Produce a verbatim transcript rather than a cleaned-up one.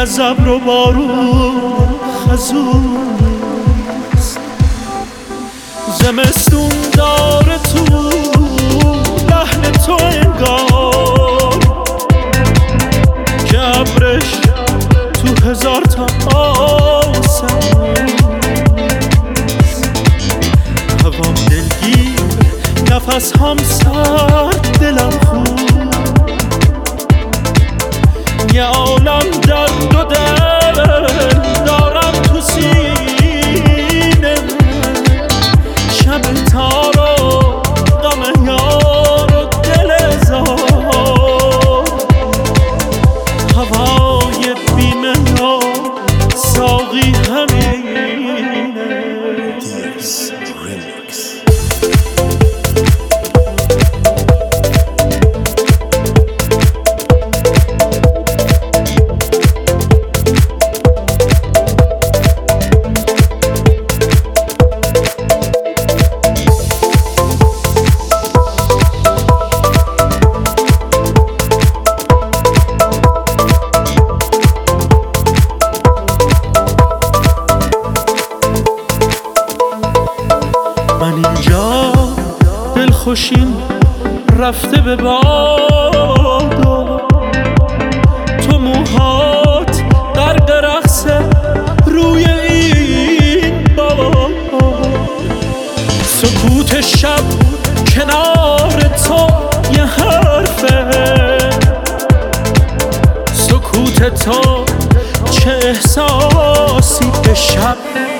از ابر و بارون خزوست. زمستون داره تو لحن تو انگار که ابرش تو هزار تا آسمون. هوام دلگیر، نفس هم سرد، دلم خوب، یه عالم درد و دل دارم تو سینه. شب تار و غم یار و دل زار، هوای بیمه یا ساقی همینه. من اینجا دلخوشیم رفته به بادا، تو موهات غرق رقصه روی این باد. سکوت شب کنار تو یه حرفه، سکوت تو چه احساسی به شب